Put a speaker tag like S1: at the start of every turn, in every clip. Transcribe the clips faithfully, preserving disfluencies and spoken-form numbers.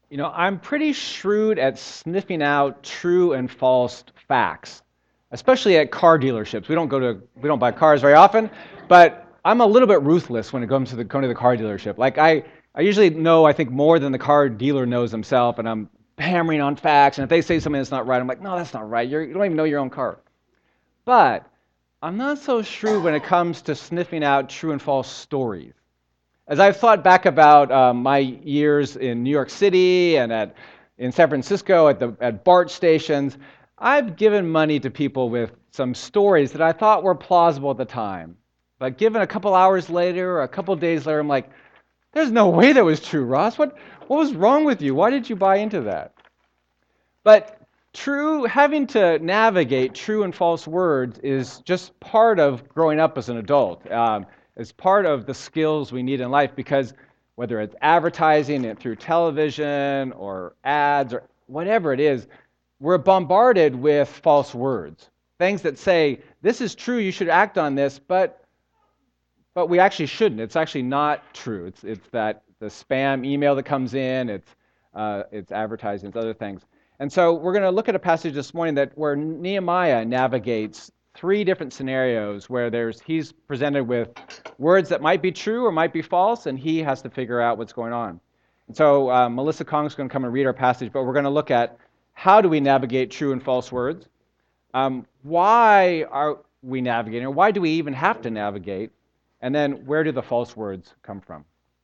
S1: You know, I'm pretty shrewd at sniffing out true and false facts, especially at car dealerships. We don't go to we don't buy cars very often, but I'm a little bit ruthless when it comes to the going to the car dealership. Like I, I usually know I think more than the car dealer knows himself, and I'm hammering on facts. And if they say something that's not right, I'm like, no, that's not right. You're, you don't even know your own car. But I'm not so shrewd when it comes to sniffing out true and false stories. As I've thought back about um, my years in New York City and at in San Francisco at the at BART stations, I've given money to people with some stories that I thought were plausible at the time. But given a couple hours later or a couple days later, I'm like, there's no way that was true, Ross. What what was wrong with you? Why did you buy into that? But true, having to navigate true and false words is just part of growing up as an adult. Um, it's part of the skills we need in life because whether it's advertising it through television or ads or whatever it is, we're bombarded with false words. Things that say, this is true, you should act on this, but but we actually shouldn't. It's actually not true. It's it's that the spam email that comes in, it's uh, it's advertising, it's other things. And so we're going to look at a passage this morning that where Nehemiah navigates three different scenarios where there's he's presented with words that might be true or might be false, and he has to figure out what's going on. And so uh, Melissa Kong's going to come and read our passage, but we're going to look at how do we navigate true and false words, um, why are we navigating, or why do we even have to navigate, and then where do the false words come from?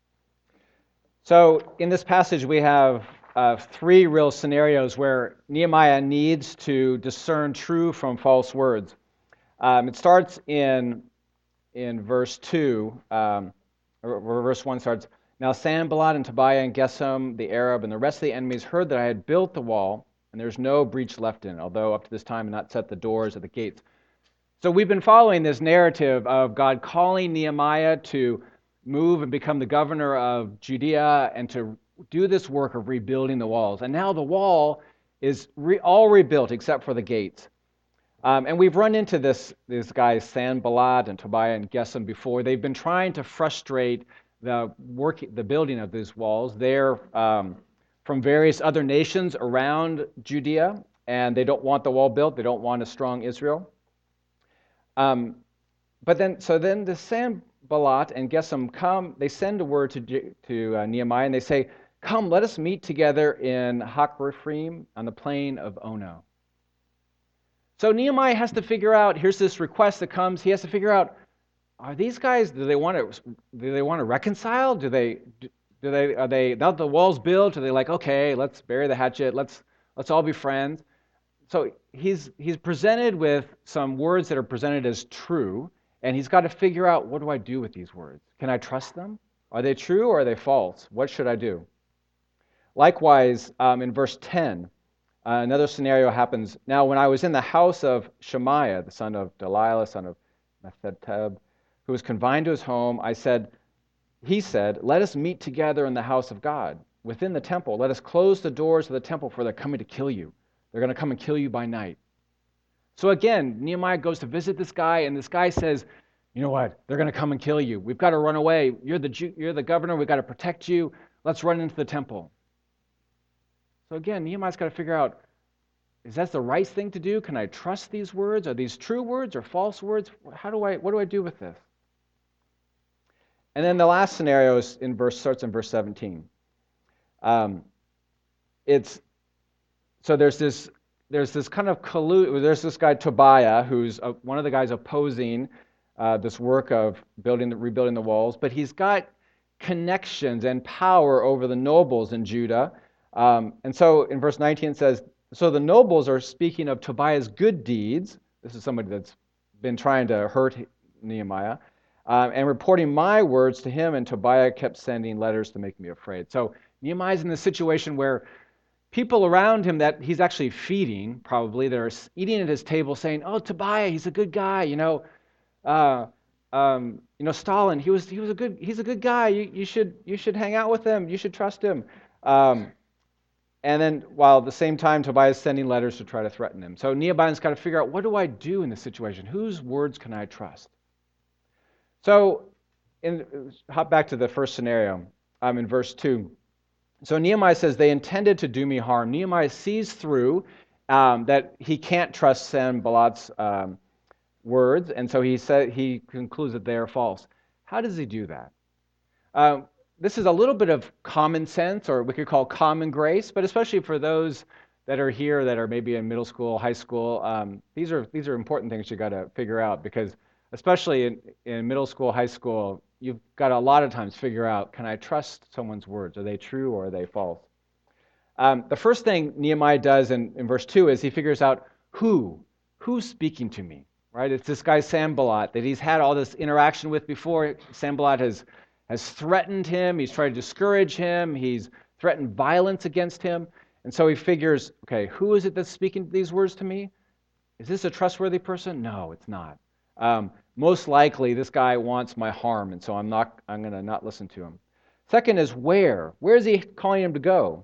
S1: So in this passage we have uh, three real scenarios where Nehemiah needs to discern true from false words. Um, it starts in in verse two, um, or, or verse one starts, Now Sanballat and Tobiah and Geshem, the Arab, and the rest of the enemies heard that I had built the wall, and there's no breach left in it, although up to this time I had not set the doors or the gates. So we've been following this narrative of God calling Nehemiah to move and become the governor of Judea and to do this work of rebuilding the walls. And now the wall is re- all rebuilt except for the gates. Um, and we've run into this these guys, Sanballat and Tobiah and Geshem, before. They've been trying to frustrate the work, the building of these walls. They're um, from various other nations around Judea, and they don't want the wall built. They don't want a strong Israel. Um, but then, so then the Sanballat and Geshem come, they send a word to, to uh, Nehemiah, and they say, come, let us meet together in Hakkephirim on the plain of Ono. So Nehemiah has to figure out, here's this request that comes, he has to figure out, are these guys, do they want to, do they want to reconcile? Do they, do they, are they, now the wall's built, are they like, okay, let's bury the hatchet, let's, let's all be friends? So he's he's presented with some words that are presented as true, and he's got to figure out, what do I do with these words? Can I trust them? Are they true or are they false? What should I do? Likewise, um, in verse ten, uh, another scenario happens. Now, when I was in the house of Shemaiah, the son of Delilah, son of Metheteb, who was confined to his home, I said, he said, let us meet together in the house of God, within the temple. Let us close the doors of the temple, for they're coming to kill you. They're going to come and kill you by night. So again, Nehemiah goes to visit this guy, and this guy says, you know what? They're going to come and kill you. We've got to run away. You're the Jew, you're the governor. We've got to protect you. Let's run into the temple. So again, Nehemiah's got to figure out, is that the right thing to do? Can I trust these words? Are these true words or false words? How do I? What do I do with this? And then the last scenario is in verse starts in verse seventeen. Um, it's So there's this there's this kind of collude. There's this guy Tobiah, who's a, one of the guys opposing uh, this work of building, the, rebuilding the walls, but he's got connections and power over the nobles in Judah. Um, and so in verse nineteen it says, so the nobles are speaking of Tobiah's good deeds. This is somebody that's been trying to hurt Nehemiah, um, and reporting my words to him. And Tobiah kept sending letters to make me afraid. So Nehemiah's in this situation where people around him that he's actually feeding, probably, they're eating at his table saying, oh, Tobiah, he's a good guy, you know, uh, um, you know, Stalin, he was he was a good he's a good guy. You, you should you should hang out with him, you should trust him. Um, and then while at the same time Tobiah is sending letters to try to threaten him. So Nehemiah's got to figure out, what do I do in this situation? Whose words can I trust? So in hop back to the first scenario, um, in verse two. So Nehemiah says they intended to do me harm. Nehemiah sees through um, that he can't trust Sanballat's um, words, and so he said he concludes that they are false. How does he do that? Um, this is a little bit of common sense, or we could call common grace, but especially for those that are here that are maybe in middle school, high school, um, these are these are important things you got to figure out, because especially in, in middle school, high school, you've got to a lot of times figure out, can I trust someone's words? Are they true or are they false? Um, the first thing Nehemiah does in, in verse two is he figures out who, who's speaking to me, right? It's this guy Sanballat that he's had all this interaction with before. Sanballat has, has threatened him. He's tried to discourage him. He's threatened violence against him. And so he figures, okay, who is it that's speaking these words to me? Is this a trustworthy person? No, it's not. Um, most likely, this guy wants my harm, and so I'm not. I'm going to not listen to him. Second is where. Where is he calling him to go?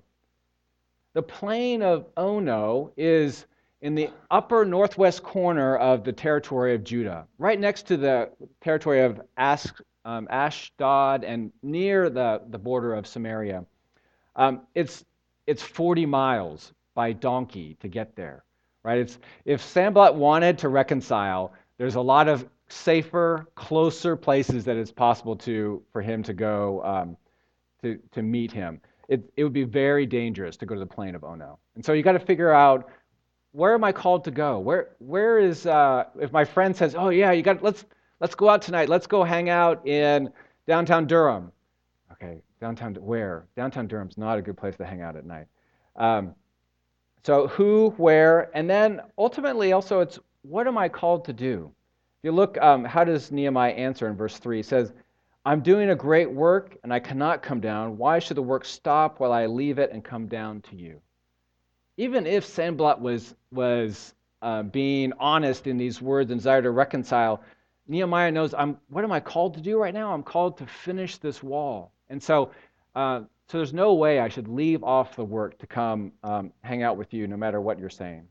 S1: The plain of Ono is in the upper northwest corner of the territory of Judah, right next to the territory of As, um, Ashdod and near the, the border of Samaria. Um, it's it's forty miles by donkey to get there, right? It's if Sanballat wanted to reconcile, there's a lot of safer, closer places that it's possible to for him to go um, to to meet him. It, it would be very dangerous to go to the plain of Ono. And so you got to figure out, where am I called to go? Where where is uh, if my friend says, "Oh yeah, you got let's let's go out tonight. Let's go hang out in downtown Durham." Okay, downtown where? Downtown Durham's not a good place to hang out at night. Um, so who, where, and then ultimately also it's, what am I called to do? If you look, um, how does Nehemiah answer in verse three? He says, I'm doing a great work, and I cannot come down. Why should the work stop while I leave it and come down to you? Even if Sanballat was, was uh, being honest in these words and desire to reconcile, Nehemiah knows, I'm, what am I called to do right now? I'm called to finish this wall. And so, uh, so there's no way I should leave off the work to come um, hang out with you, no matter what you're saying.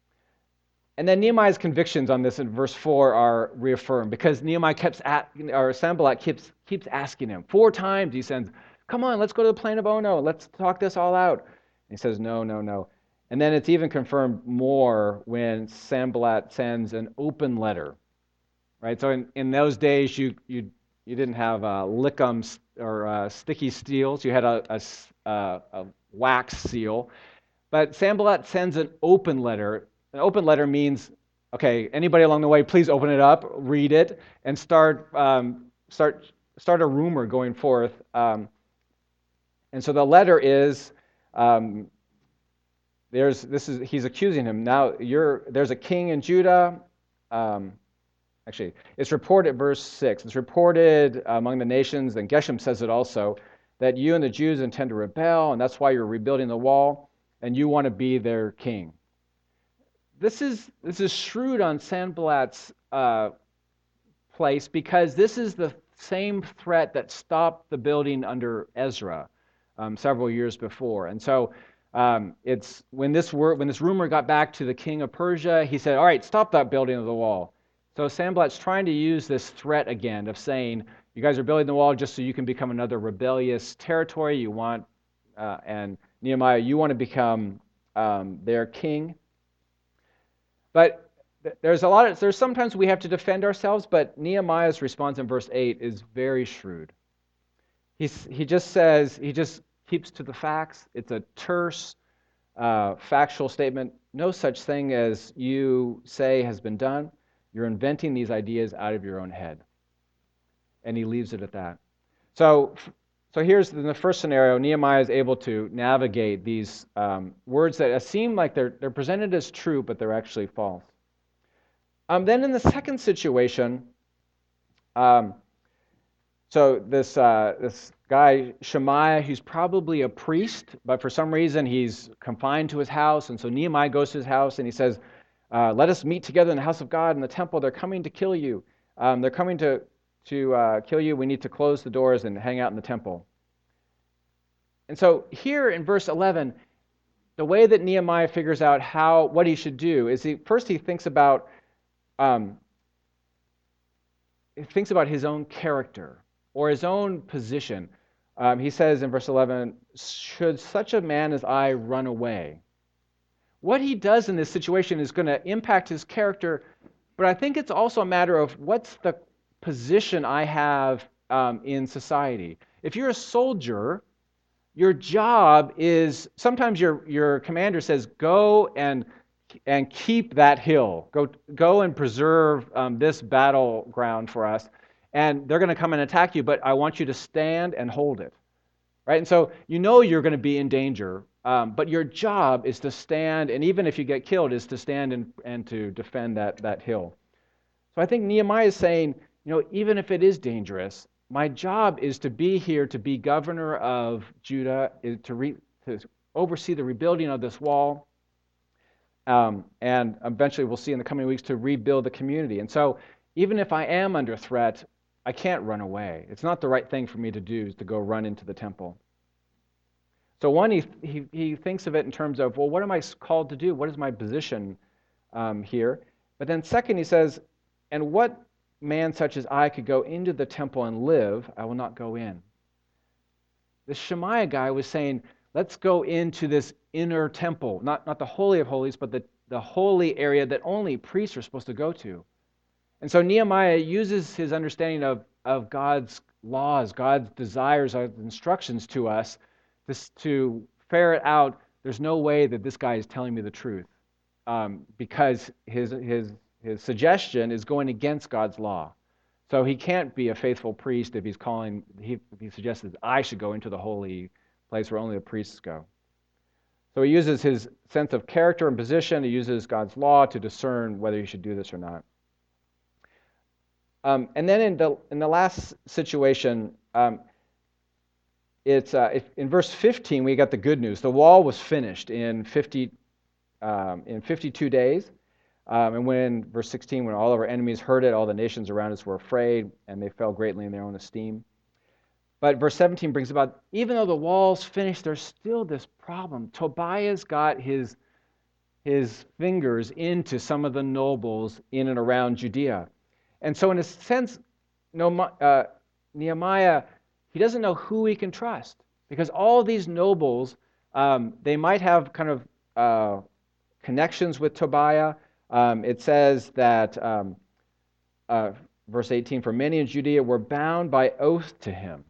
S1: And then Nehemiah's convictions on this in verse four are reaffirmed, because Nehemiah keeps at, or Sanballat keeps keeps asking him four times. He says, "Come on, let's go to the plain of Ono. Let's talk this all out." And he says, "No, no, no." And then it's even confirmed more when Sanballat sends an open letter, right? So in, in those days, you you you didn't have uh, lickum or uh, sticky seals. You had a, a, a, a wax seal, but Sanballat sends an open letter. An open letter means, okay, anybody along the way, please open it up, read it, and start um, start start a rumor going forth. Um, and so the letter is, um, there's this is he's accusing him now. You're there's a king in Judah. Um, actually, it's reported, verse six. It's reported among the nations, and Geshem says it also, that you and the Jews intend to rebel, and that's why you're rebuilding the wall, and you want to be their king. This is this is shrewd on Sanballat's uh, place, because this is the same threat that stopped the building under Ezra um, several years before. And so um, it's when this word, when this rumor got back to the king of Persia, he said, "All right, stop that building of the wall." So Sanballat's trying to use this threat again of saying, "You guys are building the wall just so you can become another rebellious territory. You want, uh, and Nehemiah, you want to become um, their king." But there's a lot of, there's sometimes we have to defend ourselves, but Nehemiah's response in verse eight is very shrewd. He's, he just says, he just keeps to the facts. It's a terse, uh, factual statement. No such thing as you say has been done. You're inventing these ideas out of your own head. And he leaves it at that. So, so here's in the first scenario, Nehemiah is able to navigate these um, words that seem like they're they're presented as true, but they're actually false. Um, then in the second situation, um, so this uh, this guy Shemaiah, he's probably a priest, but for some reason he's confined to his house, and so Nehemiah goes to his house and he says, uh, "Let us meet together in the house of God in the temple. They're coming to kill you. Um, they're coming to." to uh, kill you, we need to close the doors and hang out in the temple. And so here in verse eleven, the way that Nehemiah figures out how what he should do is he first he thinks about um, he thinks about his own character or his own position. Um, he says in verse eleven, should such a man as I run away? What he does in this situation is going to impact his character, but I think it's also a matter of what's the position I have um, in society. If you're a soldier, your job is, sometimes your, your commander says, go and and keep that hill. Go, go and preserve um, this battleground for us. And they're going to come and attack you, but I want you to stand and hold it. Right? And so you know you're going to be in danger, um, but your job is to stand, and even if you get killed, is to stand and, and to defend that, that hill. So I think Nehemiah is saying, you know, even if it is dangerous, my job is to be here, to be governor of Judah, is to, re, to oversee the rebuilding of this wall, um, and eventually we'll see in the coming weeks to rebuild the community. And so even if I am under threat, I can't run away. It's not the right thing for me to do, is to go run into the temple. So one, he, he, he thinks of it in terms of, well, what am I called to do? What is my position um, here? But then second, he says, and what man such as I could go into the temple and live, I will not go in. The Shemaiah guy was saying, let's go into this inner temple, not, not the Holy of Holies, but the, the holy area that only priests are supposed to go to. And so Nehemiah uses his understanding of, of God's laws, God's desires, God's instructions to us this, to ferret out, there's no way that this guy is telling me the truth, um, because his, his, his suggestion is going against God's law. So he can't be a faithful priest if he's calling, he, if he suggests that I should go into the holy place where only the priests go. So he uses his sense of character and position, he uses God's law to discern whether he should do this or not. Um, and then in the in the last situation, um, it's uh, if, in verse fifteen we got the good news. The wall was finished in fifty um, in fifty-two days, um, and when verse sixteen, when all of our enemies heard it, all the nations around us were afraid, and they fell greatly in their own esteem. But verse seventeen brings about, even though the wall's finished, there's still this problem. Tobiah's got his his fingers into some of the nobles in and around Judea. And so in a sense, uh, Nehemiah, he doesn't know who he can trust, because all these nobles, um, they might have kind of uh, connections with Tobiah. Um, it says that, um, uh, verse eighteen, for many in Judea were bound by oath to him.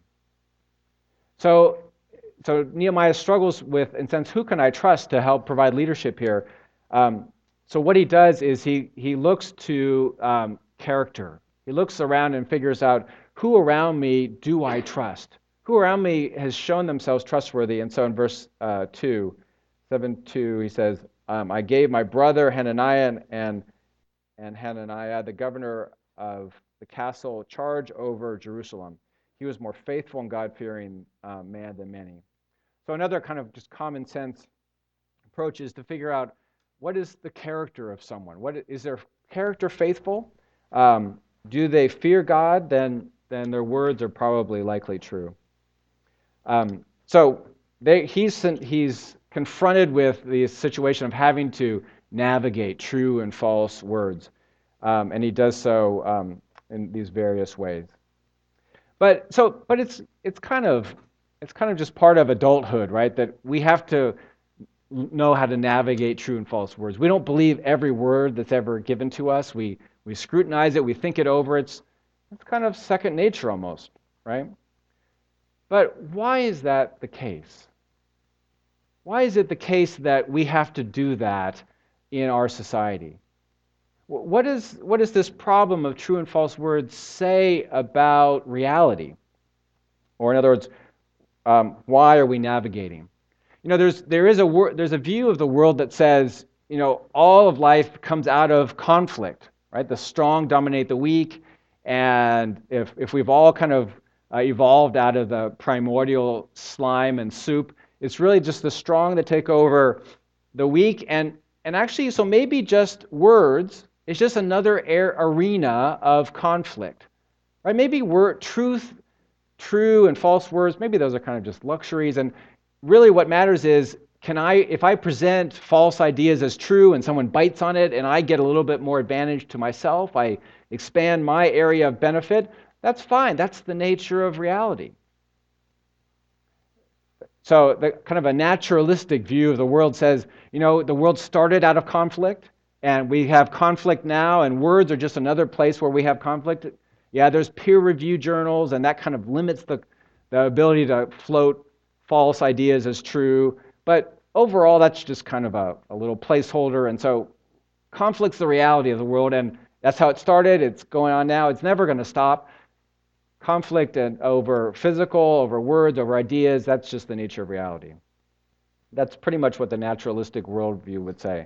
S1: So, so Nehemiah struggles with, in a sense, who can I trust to help provide leadership here? Um, so what he does is he he looks to um, character. He looks around and figures out, who around me do I trust? Who around me has shown themselves trustworthy? And so in verse uh, two, seven two, he says, um, I gave my brother Hananiah and, and, and Hananiah, the governor of the castle, charge over Jerusalem. He was more faithful and God-fearing uh, man than many. So another kind of just common sense approach is to figure out, what is the character of someone? What is their character faithful? Um, do they fear God? Then, then their words are probably likely true. Um, so they, he's he's confronted with the situation of having to navigate true and false words, um, and he does so um, in these various ways. But so, but it's it's kind of it's kind of just part of adulthood, right? That we have to know how to navigate true and false words. We don't believe every word that's ever given to us. We we scrutinize it. We think it over. It's it's kind of second nature almost, right? But why is that the case? Why is it the case that we have to do that in our society? What is what does this problem of true and false words say about reality? Or in other words, um, why are we navigating? You know, there's there is a wor- there's a view of the world that says, you know, all of life comes out of conflict, right? The strong dominate the weak, and if if we've all kind of uh, evolved out of the primordial slime and soup, it's really just the strong that take over the weak, and and actually, so maybe just words is just another air arena of conflict, right? Maybe word truth, true and false words, maybe those are kind of just luxuries, and really what matters is, can I, if I present false ideas as true and someone bites on it and I get a little bit more advantage to myself, I expand my area of benefit, that's fine. That's the nature of reality. So the kind of a naturalistic view of the world says, you know, the world started out of conflict, and we have conflict now, and words are just another place where we have conflict. Yeah, there's peer-reviewed journals, and that kind of limits the, the ability to float false ideas as true. But overall, that's just kind of a, a little placeholder. And so conflict's the reality of the world, and that's how it started. It's going on now. It's never going to stop. Conflict and over physical, over words, over ideas, that's just the nature of reality. That's pretty much what the naturalistic worldview would say.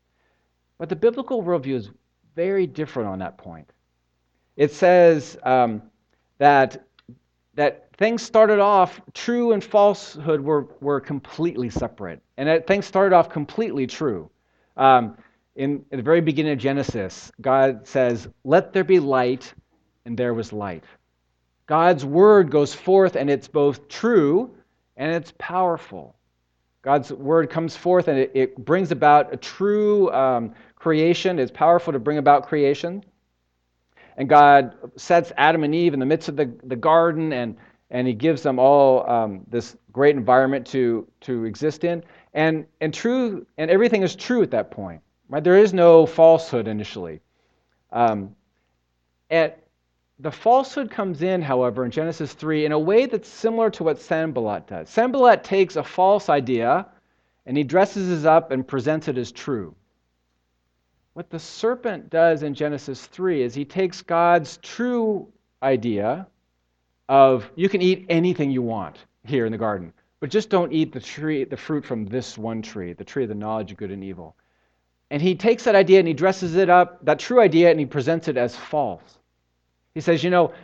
S1: But the biblical worldview is very different on that point. It says um, that that things started off, true and falsehood were, were completely separate. And that things started off completely true. Um, in, in the very beginning of Genesis, God says, "Let there be light," and there was light. God's word goes forth, and it's both true and it's powerful. God's word comes forth, and it, it brings about a true um, creation. It's powerful to bring about creation. And God sets Adam and Eve in the midst of the, the garden, and, and he gives them all um, this great environment to, to exist in. And, and, true, and everything is true at that point. Right? There is no falsehood initially. Um, and The falsehood comes in, however, in Genesis three in a way that's similar to what Sanballat does. Sanballat takes a false idea and he dresses it up and presents it as true. What the serpent does in Genesis three is he takes God's true idea of you can eat anything you want here in the garden, but just don't eat the tree, the fruit from this one tree, the tree of the knowledge of good and evil. And he takes that idea and he dresses it up, that true idea, and he presents it as false. He says, you know,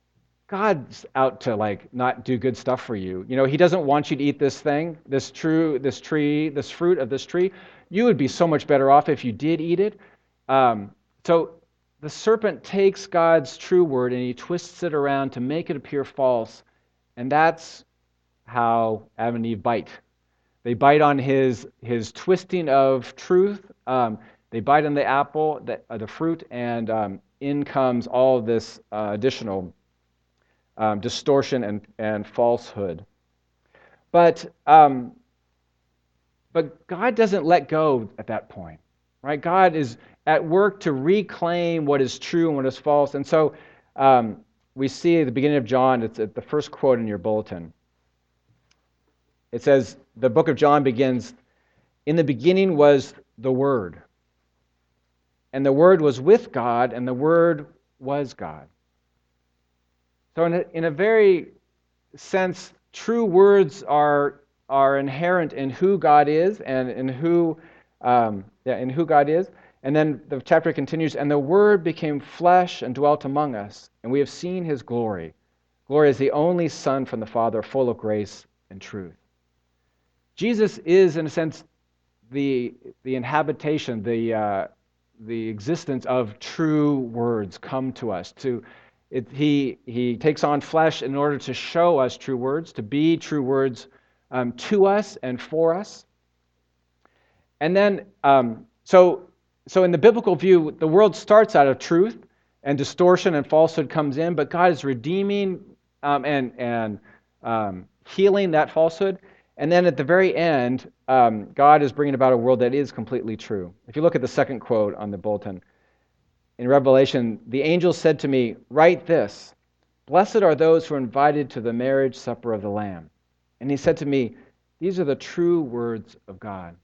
S1: God's out to like not do good stuff for you. You know, he doesn't want you to eat this thing, this true, this tree, this fruit of this tree. You would be so much better off if you did eat it. Um, so the serpent takes God's true word and he twists it around to make it appear false. And that's how Adam and Eve bite. They bite on his his twisting of truth. Um, they bite on the apple, the, uh, the fruit, and um, in comes all of this uh, additional um, distortion and, and falsehood. But um, but God doesn't let go at that point, right? God is at work to reclaim what is true and what is false. And so um, we see at the beginning of John, it's at the first quote in your bulletin. It says, the book of John begins, "In the beginning was the Word. And the Word was with God, and the Word was God." So in a, in a very sense, true words are are inherent in who God is and in who um, yeah, in who God is. And then the chapter continues, "And the Word became flesh and dwelt among us, and we have seen His glory. Glory is the only Son from the Father, full of grace and truth." Jesus is, in a sense, the the inhabitation, the uh, the existence of true words come to us. To it, he he takes on flesh in order to show us true words, to be true words um, to us and for us. And then, um, so so in the biblical view, the world starts out of truth, and distortion and falsehood comes in, but God is redeeming um, and and um, healing that falsehood. And then at the very end, um, God is bringing about a world that is completely true. If you look at the second quote on the bulletin, in Revelation, "The angel said to me, 'Write this, blessed are those who are invited to the marriage supper of the Lamb.' And he said to me, 'These are the true words of God.'"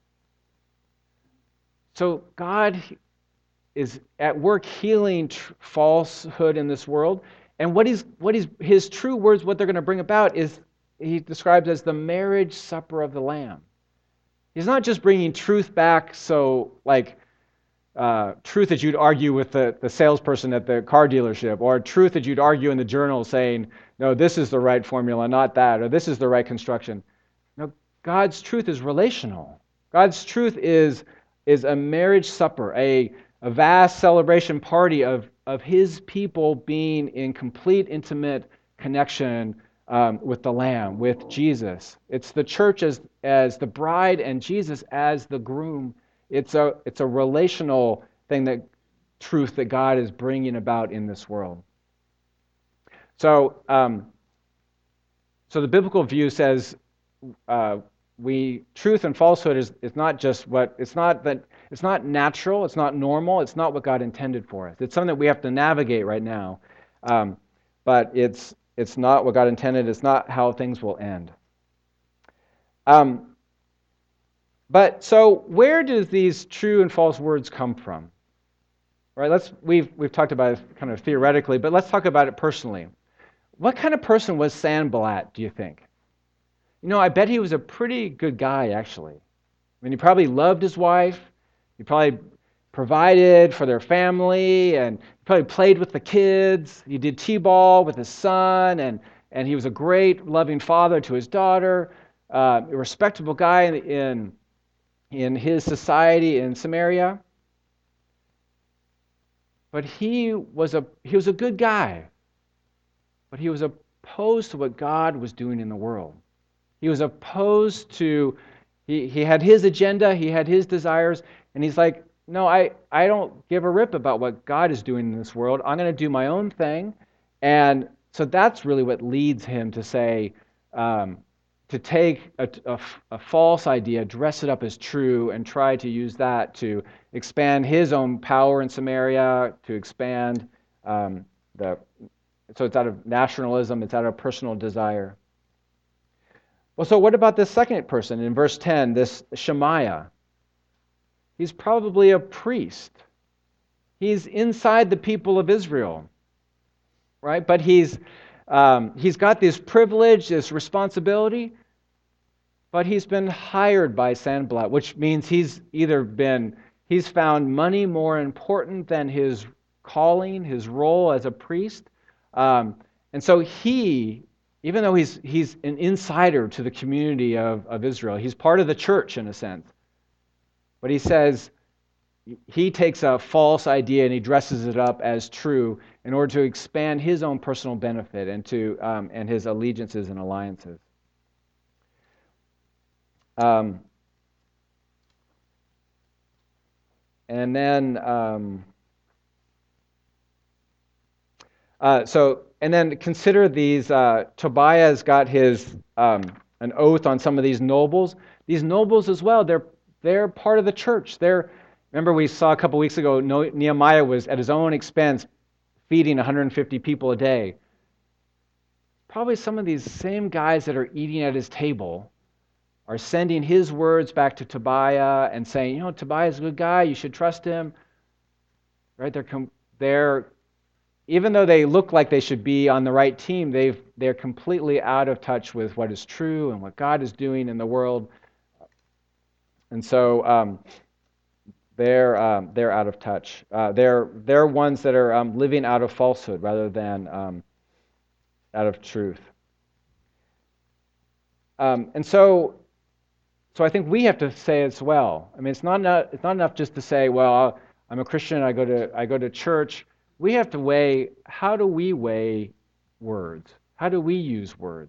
S1: So God is at work healing tr- falsehood in this world. And what he's, what he's, his true words, what they're going to bring about is he describes as the marriage supper of the Lamb. He's not just bringing truth back, so like uh, truth that you'd argue with the, the salesperson at the car dealership, or truth that you'd argue in the journal saying, no, this is the right formula, not that, or this is the right construction. No, God's truth is relational. God's truth is, is a marriage supper, a, a vast celebration party of, of his people being in complete, intimate connection Um, with the Lamb, with Jesus. It's the church as, as the bride and Jesus as the groom. It's a, it's a relational thing, that truth that God is bringing about in this world. So, um, so the biblical view says uh, we truth and falsehood is, is not just what it's not that it's not natural, it's not normal, it's not what God intended for us. It's something that we have to navigate right now, um, but it's it's not what God intended. It's not how things will end. Um, but so where do these true and false words come from? Right? Let's we've we've talked about it kind of theoretically, but let's talk about it personally. What kind of person was Sanballat, do you think? You know, I bet he was a pretty good guy, actually. I mean, he probably loved his wife. He probably provided for their family, and he probably played with the kids. He did t-ball with his son, and, and he was a great, loving father to his daughter, uh, a respectable guy in, in, in his society in Samaria. But he was a he was a good guy. But he was opposed to what God was doing in the world. He was opposed to, he, he had his agenda, he had his desires, and he's like, no, I, I don't give a rip about what God is doing in this world. I'm going to do my own thing. And so that's really what leads him to say, um, to take a, a, a false idea, dress it up as true, and try to use that to expand his own power in Samaria, to expand um, the, so it's out of nationalism, it's out of personal desire. Well, so what about this second person in verse ten, this Shemaiah? He's probably a priest. He's inside the people of Israel, right? But he's um, he's got this privilege, this responsibility, but he's been hired by Sanballat, which means he's either been, he's found money more important than his calling, his role as a priest. Um, and so he, even though he's he's an insider to the community of, of Israel, he's part of the church in a sense. But he says he takes a false idea and he dresses it up as true in order to expand his own personal benefit and to um, and his allegiances and alliances. Um, and then um, uh, so and then consider these. Uh, Tobiah's got his um, an oath on some of these nobles. These nobles as well. They're they're part of the church. They're remember we saw a couple weeks ago. Nehemiah was at his own expense feeding one hundred fifty people a day. Probably some of these same guys that are eating at his table are sending his words back to Tobiah and saying, you know, Tobiah's a good guy, you should trust him. Right? They're com- they're even though they look like they should be on the right team, they've they're completely out of touch with what is true and what God is doing in the world. And so um, they're um, they're out of touch. Uh, they're they're ones that are um, living out of falsehood rather than um, out of truth. Um, and so. So I think we have to say as well. I mean, it's not enough, it's not enough just to say, well, I'm a Christian, I go to I go to church. We have to weigh, how do we weigh words? How do we use words?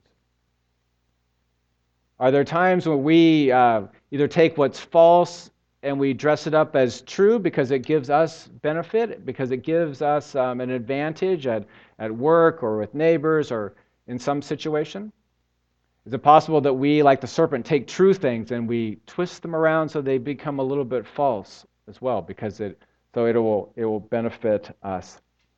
S1: Are there times when we uh, either take what's false and we dress it up as true because it gives us benefit, because it gives us um, an advantage at, at work or with neighbors or in some situation? Is it possible that we, like the serpent, take true things and we twist them around so they become a little bit false as well, because it so it will it will benefit us.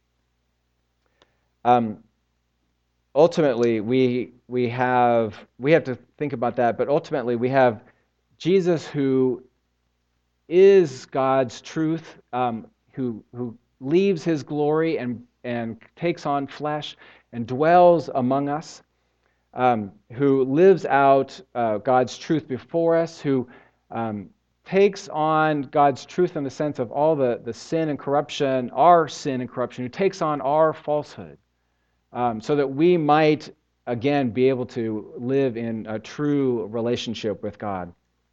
S1: Um, ultimately, we we have we have to think about that, but ultimately we have Jesus, who is God's truth, um, who who leaves his glory and and takes on flesh and dwells among us. Um, who lives out uh, God's truth before us, who um, takes on God's truth in the sense of all the, the sin and corruption, our sin and corruption, who takes on our falsehood, um, so that we might, again, be able to live in a true relationship with God.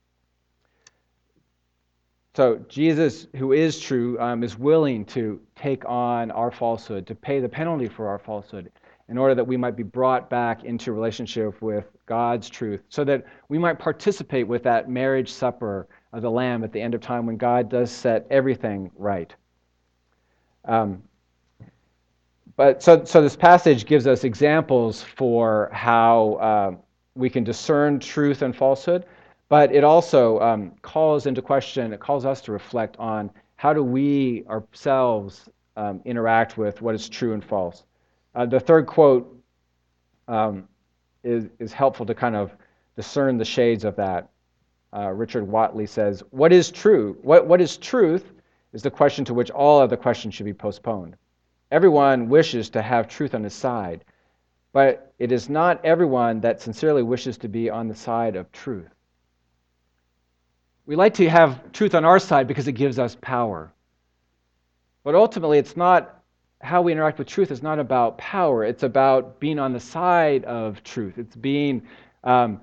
S1: So Jesus, who is true, um, is willing to take on our falsehood, to pay the penalty for our falsehood, in order that we might be brought back into relationship with God's truth, so that we might participate with that marriage supper of the Lamb at the end of time when God does set everything right. Um, but so, so this passage gives us examples for how uh, we can discern truth and falsehood, but it also um, calls into question, it calls us to reflect on how do we ourselves um, interact with what is true and false. Uh, the third quote um, is, is helpful to kind of discern the shades of that. Uh, Richard Watley says, what is true? What, what is truth is the question to which all other questions should be postponed. Everyone wishes to have truth on his side, but it is not everyone that sincerely wishes to be on the side of truth. We like to have truth on our side because it gives us power. But ultimately, it's not how we interact with truth is not about power. It's about being on the side of truth. It's being, um,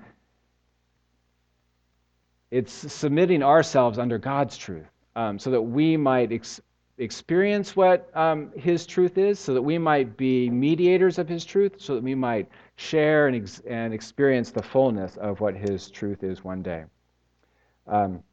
S1: it's submitting ourselves under God's truth um, so that we might ex- experience what um, His truth is, so that we might be mediators of His truth, so that we might share and, ex- and experience the fullness of what His truth is one day. Um,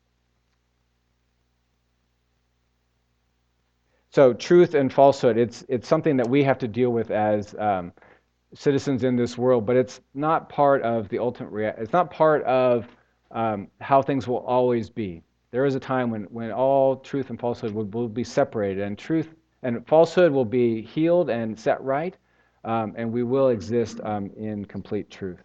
S1: So truth and falsehood, it's it's something that we have to deal with as um, citizens in this world, but it's not part of the ultimate rea- it's not part of um, how things will always be. There is a time when, when all truth and falsehood will, will be separated, and truth and falsehood will be healed and set right, um, and we will exist um, in complete truth.